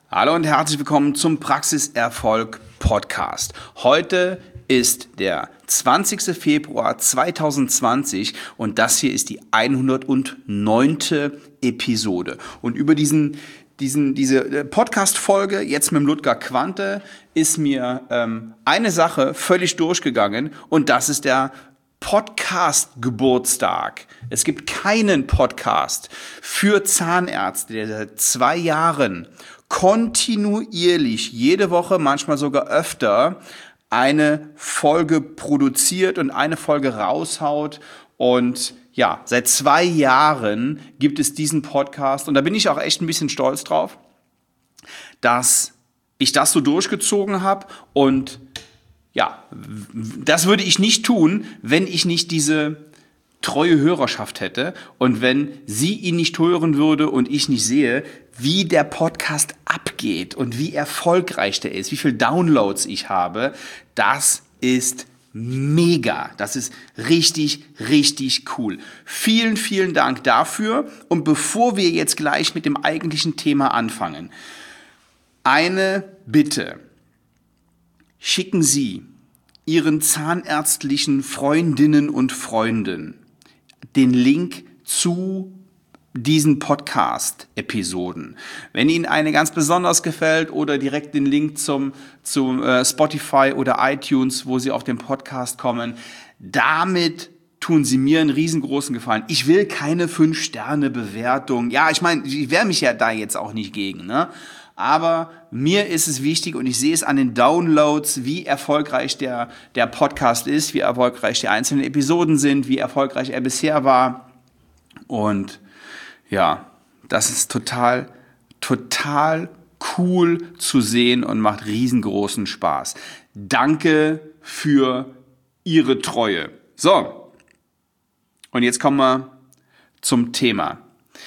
Hallo und herzlich willkommen zum Praxiserfolg Podcast. Heute ist der 20. Februar 2020 und das hier ist die 109. Episode. Und über diese Podcast-Folge jetzt mit dem Ludger Quante ist mir eine Sache völlig durchgegangen und das ist der Podcast-Geburtstag. Es gibt keinen Podcast für Zahnärzte, der seit 2 Jahren kontinuierlich jede Woche, manchmal sogar öfter, eine Folge produziert und eine Folge raushaut. Und ja, seit 2 Jahren gibt es diesen Podcast. Und da bin ich auch echt ein bisschen stolz drauf, dass ich das so durchgezogen habe. Und ja, das würde ich nicht tun, wenn ich nicht diese treue Hörerschaft hätte und wenn sie ihn nicht hören würde und ich nicht sehe, wie der Podcast abgeht und wie erfolgreich der ist, wie viele Downloads ich habe, das ist mega. Das ist richtig, richtig cool. Vielen, vielen Dank dafür. Und bevor wir jetzt gleich mit dem eigentlichen Thema anfangen, eine Bitte. Schicken Sie Ihren zahnärztlichen Freundinnen und Freunden den Link zu diesen Podcast-Episoden. Wenn Ihnen eine ganz besonders gefällt oder direkt den Link zum Spotify oder iTunes, wo Sie auf den Podcast kommen, damit tun Sie mir einen riesengroßen Gefallen. Ich will keine 5-Sterne-Bewertung. Ja, ich meine, ich wehre mich ja da jetzt auch nicht gegen, ne? Aber mir ist es wichtig und ich sehe es an den Downloads, wie erfolgreich der Podcast ist, wie erfolgreich die einzelnen Episoden sind, wie erfolgreich er bisher war. Und ja, das ist total, total cool zu sehen und macht riesengroßen Spaß. Danke für Ihre Treue. So, und jetzt kommen wir zum Thema.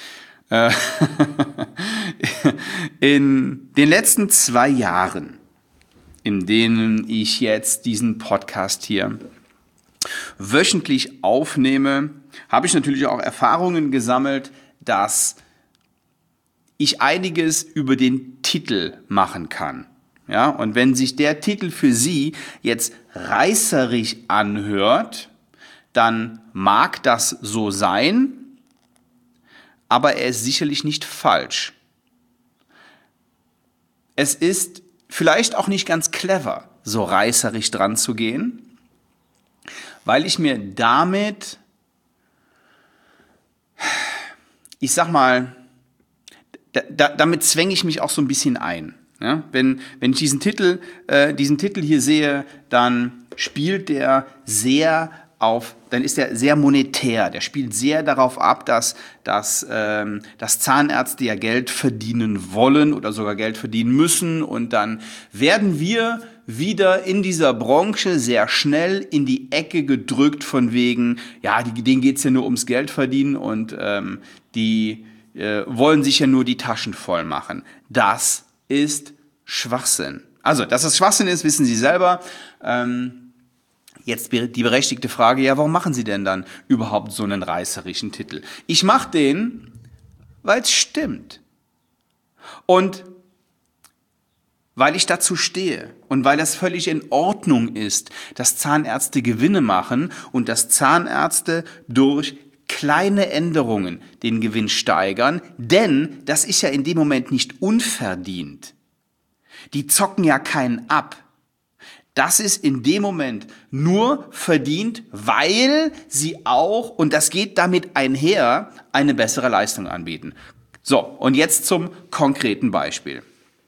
In den letzten 2 Jahren, in denen ich jetzt diesen Podcast hier wöchentlich aufnehme, habe ich natürlich auch Erfahrungen gesammelt, dass ich einiges über den Titel machen kann. Ja, und wenn sich der Titel für Sie jetzt reißerig anhört, dann mag das so sein, aber er ist sicherlich nicht falsch. Es ist vielleicht auch nicht ganz clever, so reißerig dran zu gehen, weil ich mir damit, ich sag mal, damit zwänge ich mich auch so ein bisschen ein. Ja? Wenn ich diesen Titel hier sehe, dann spielt der dann ist er sehr monetär. Der spielt sehr darauf ab, dass Zahnärzte ja Geld verdienen wollen oder sogar Geld verdienen müssen. Und dann werden wir wieder in dieser Branche sehr schnell in die Ecke gedrückt von wegen, ja, denen geht's ja nur ums Geld verdienen und die wollen sich ja nur die Taschen voll machen. Das ist Schwachsinn. Also, dass das Schwachsinn ist, wissen Sie selber. Jetzt die berechtigte Frage, ja, warum machen Sie denn dann überhaupt so einen reißerischen Titel? Ich mache den, weil es stimmt. Und weil ich dazu stehe und weil das völlig in Ordnung ist, dass Zahnärzte Gewinne machen und dass Zahnärzte durch kleine Änderungen den Gewinn steigern, denn das ist ja in dem Moment nicht unverdient. Die zocken ja keinen ab. Das ist in dem Moment nur verdient, weil sie auch, und das geht damit einher, eine bessere Leistung anbieten. So, und jetzt zum konkreten Beispiel.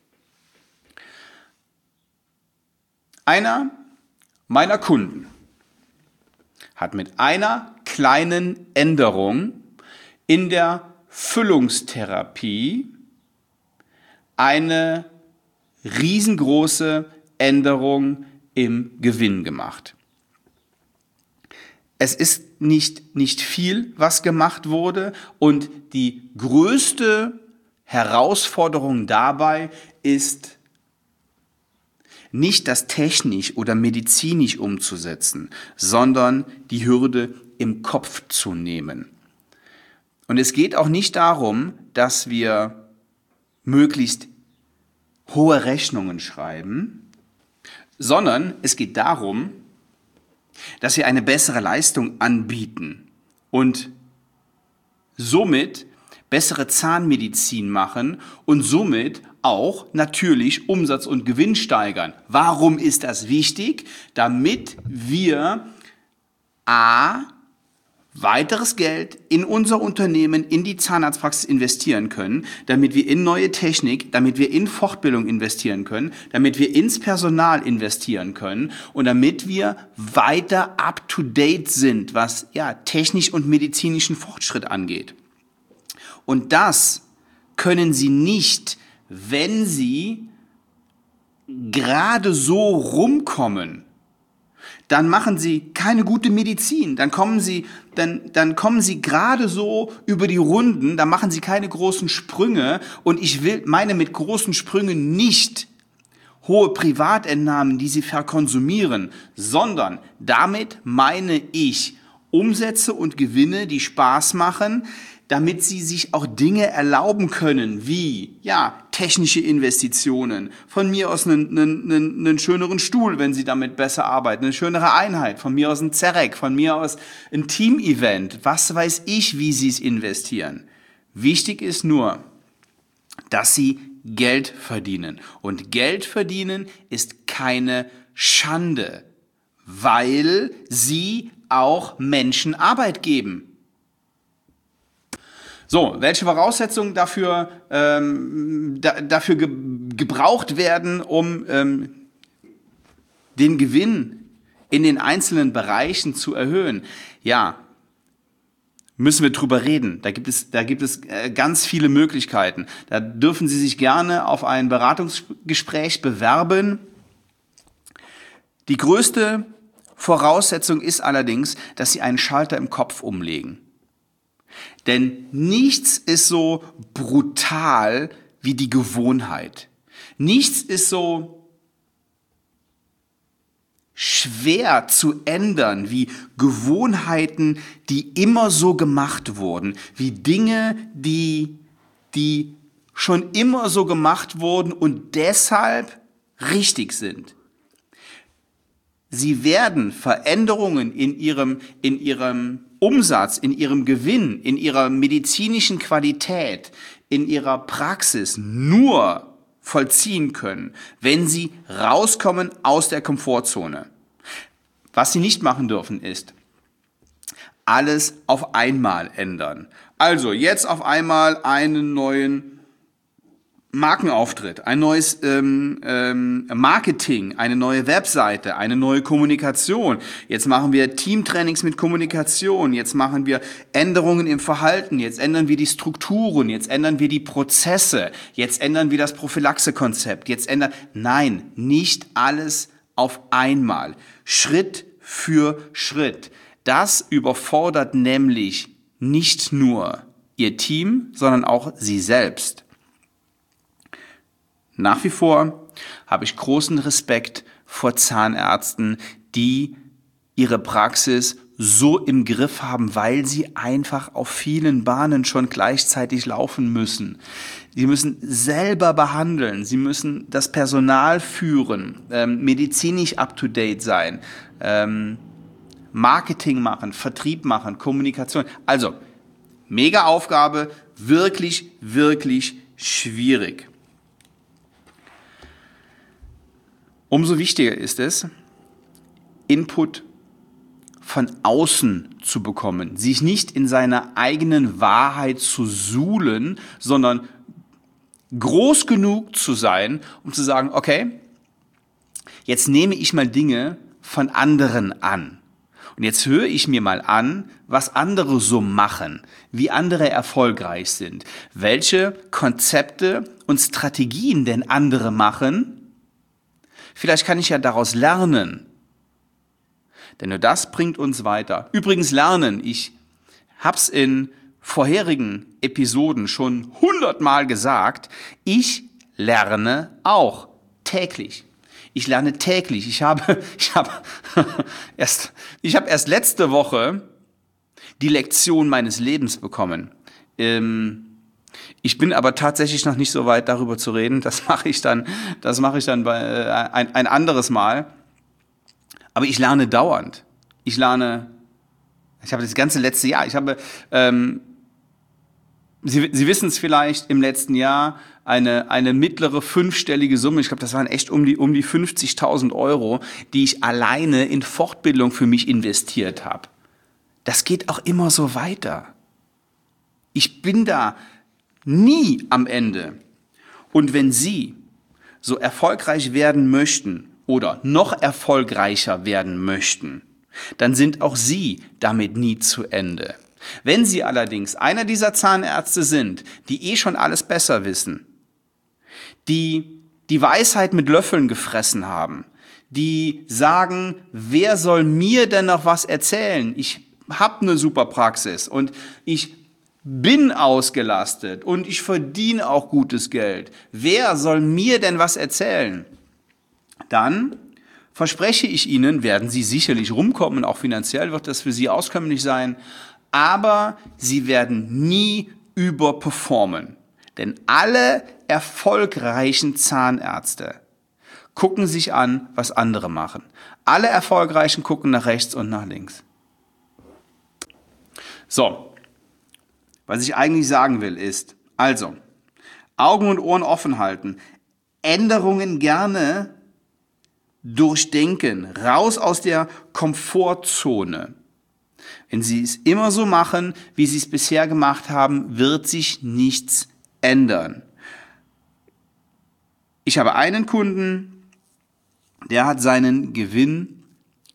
Einer meiner Kunden hat mit einer kleinen Änderung in der Füllungstherapie eine riesengroße Änderung im Gewinn gemacht. Es ist nicht viel, was gemacht wurde, und die größte Herausforderung dabei ist nicht das technisch oder medizinisch umzusetzen, sondern die Hürde im Kopf zu nehmen. Und es geht auch nicht darum, dass wir möglichst hohe Rechnungen schreiben, sondern es geht darum, dass wir eine bessere Leistung anbieten und somit bessere Zahnmedizin machen und somit auch natürlich Umsatz und Gewinn steigern. Warum ist das wichtig? Damit wir weiteres Geld in unser Unternehmen, in die Zahnarztpraxis investieren können, damit wir in neue Technik, damit wir in Fortbildung investieren können, damit wir ins Personal investieren können und damit wir weiter up-to-date sind, was technisch und medizinischen Fortschritt angeht. Und das können Sie nicht, wenn Sie gerade so rumkommen. Dann machen Sie keine gute Medizin, dann kommen Sie gerade so über die Runden, dann machen Sie keine großen Sprünge und ich meine mit großen Sprüngen nicht hohe Privatentnahmen, die Sie verkonsumieren, sondern damit meine ich Umsätze und Gewinne, die Spaß machen, damit Sie sich auch Dinge erlauben können, wie technische Investitionen, von mir aus einen schöneren Stuhl, wenn Sie damit besser arbeiten, eine schönere Einheit, von mir aus ein Zerek, von mir aus ein Team-Event, was weiß ich, wie Sie es investieren. Wichtig ist nur, dass Sie Geld verdienen. Und Geld verdienen ist keine Schande, weil Sie auch Menschen Arbeit geben. So, welche Voraussetzungen dafür gebraucht werden, um den Gewinn in den einzelnen Bereichen zu erhöhen? Ja, müssen wir drüber reden. Da gibt es ganz viele Möglichkeiten. Da dürfen Sie sich gerne auf ein Beratungsgespräch bewerben. Die größte Voraussetzung ist allerdings, dass Sie einen Schalter im Kopf umlegen. Denn nichts ist so brutal wie die Gewohnheit. Nichts ist so schwer zu ändern wie Gewohnheiten, die immer so gemacht wurden, wie Dinge, die schon immer so gemacht wurden und deshalb richtig sind. Sie werden Veränderungen in ihrem Umsatz, in ihrem Gewinn, in ihrer medizinischen Qualität, in ihrer Praxis nur vollziehen können, wenn sie rauskommen aus der Komfortzone. Was sie nicht machen dürfen, ist alles auf einmal ändern. Also jetzt auf einmal einen neuen Markenauftritt, ein neues Marketing, eine neue Webseite, eine neue Kommunikation. Jetzt machen wir Teamtrainings mit Kommunikation, jetzt machen wir Änderungen im Verhalten, jetzt ändern wir die Strukturen, jetzt ändern wir die Prozesse, jetzt ändern wir das Prophylaxekonzept, Nein, nicht alles auf einmal, Schritt für Schritt. Das überfordert nämlich nicht nur Ihr Team, sondern auch Sie selbst. Nach wie vor habe ich großen Respekt vor Zahnärzten, die ihre Praxis so im Griff haben, weil sie einfach auf vielen Bahnen schon gleichzeitig laufen müssen. Sie müssen selber behandeln, sie müssen das Personal führen, medizinisch up-to-date sein, Marketing machen, Vertrieb machen, Kommunikation. Also, mega Aufgabe, wirklich, wirklich schwierig. Umso wichtiger ist es, Input von außen zu bekommen, sich nicht in seiner eigenen Wahrheit zu suhlen, sondern groß genug zu sein, um zu sagen, okay, jetzt nehme ich mal Dinge von anderen an. Und jetzt höre ich mir mal an, was andere so machen, wie andere erfolgreich sind, welche Konzepte und Strategien denn andere machen. Vielleicht kann ich ja daraus lernen, denn nur das bringt uns weiter. Übrigens lernen, ich habe es in vorherigen Episoden schon 100-mal gesagt, ich lerne auch täglich. Ich lerne täglich. Ich habe erst letzte Woche die Lektion meines Lebens bekommen. Ich bin aber tatsächlich noch nicht so weit, darüber zu reden. Das mache ich dann bei, ein anderes Mal. Aber ich lerne dauernd. Ich habe das ganze letzte Jahr, Sie wissen es vielleicht, im letzten Jahr eine mittlere fünfstellige Summe, ich glaube, das waren echt um die 50.000 Euro, die ich alleine in Fortbildung für mich investiert habe. Das geht auch immer so weiter. Ich bin da nie am Ende. Und wenn Sie so erfolgreich werden möchten oder noch erfolgreicher werden möchten, dann sind auch Sie damit nie zu Ende. Wenn Sie allerdings einer dieser Zahnärzte sind, die schon alles besser wissen, die die Weisheit mit Löffeln gefressen haben, die sagen, wer soll mir denn noch was erzählen? Ich habe eine super Praxis und ich bin ausgelastet und ich verdiene auch gutes Geld. Wer soll mir denn was erzählen? Dann verspreche ich Ihnen, werden Sie sicherlich rumkommen, auch finanziell wird das für Sie auskömmlich sein, aber Sie werden nie überperformen. Denn alle erfolgreichen Zahnärzte gucken sich an, was andere machen. Alle Erfolgreichen gucken nach rechts und nach links. So, was ich eigentlich sagen will ist, also, Augen und Ohren offen halten, Änderungen gerne durchdenken, raus aus der Komfortzone. Wenn Sie es immer so machen, wie Sie es bisher gemacht haben, wird sich nichts ändern. Ich habe einen Kunden, der hat seinen Gewinn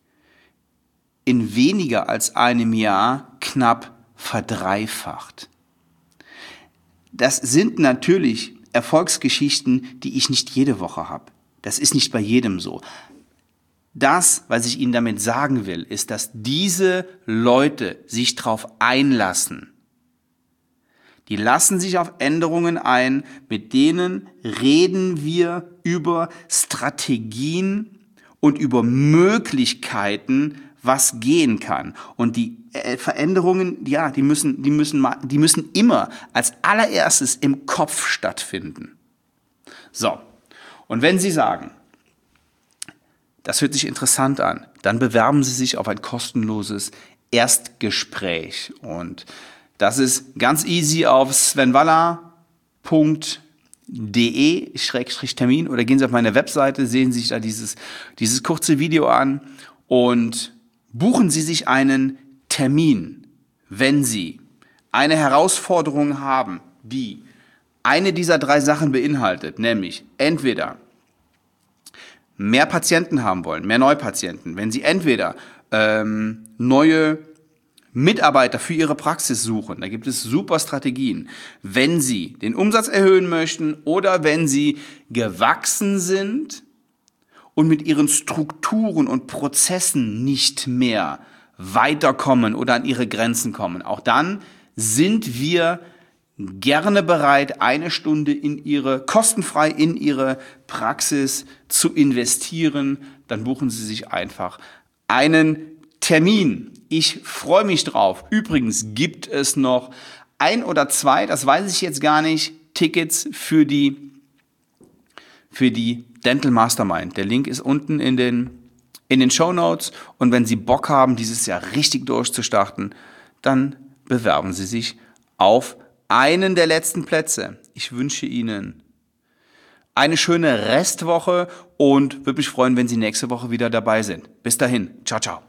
in weniger als einem Jahr knapp verdreifacht. Das sind natürlich Erfolgsgeschichten, die ich nicht jede Woche habe. Das ist nicht bei jedem so. Das, was ich Ihnen damit sagen will, ist, dass diese Leute sich darauf einlassen. Die lassen sich auf Änderungen ein, mit denen reden wir über Strategien und über Möglichkeiten, was gehen kann. Und die Veränderungen, ja, die müssen immer als allererstes im Kopf stattfinden. So. Und wenn Sie sagen, das hört sich interessant an, dann bewerben Sie sich auf ein kostenloses Erstgespräch. Und das ist ganz easy auf svenwaller.de/Termin oder gehen Sie auf meine Webseite, sehen Sie sich da dieses kurze Video an und buchen Sie sich einen Termin, wenn Sie eine Herausforderung haben, die eine dieser 3 Sachen beinhaltet, nämlich entweder mehr Patienten haben wollen, mehr Neupatienten, wenn Sie entweder neue Mitarbeiter für Ihre Praxis suchen, da gibt es super Strategien, wenn Sie den Umsatz erhöhen möchten oder wenn Sie gewachsen sind und mit Ihren Strukturen und Prozessen nicht mehr weiterkommen oder an Ihre Grenzen kommen, auch dann sind wir gerne bereit, 1 Stunde kostenfrei in Ihre Praxis zu investieren. Dann buchen Sie sich einfach einen Termin. Ich freue mich drauf. Übrigens gibt es noch 1 oder 2, das weiß ich jetzt gar nicht, Tickets für die Dental Mastermind. Der Link ist unten in den Shownotes. Und wenn Sie Bock haben, dieses Jahr richtig durchzustarten, dann bewerben Sie sich auf einen der letzten Plätze. Ich wünsche Ihnen eine schöne Restwoche und würde mich freuen, wenn Sie nächste Woche wieder dabei sind. Bis dahin. Ciao, ciao.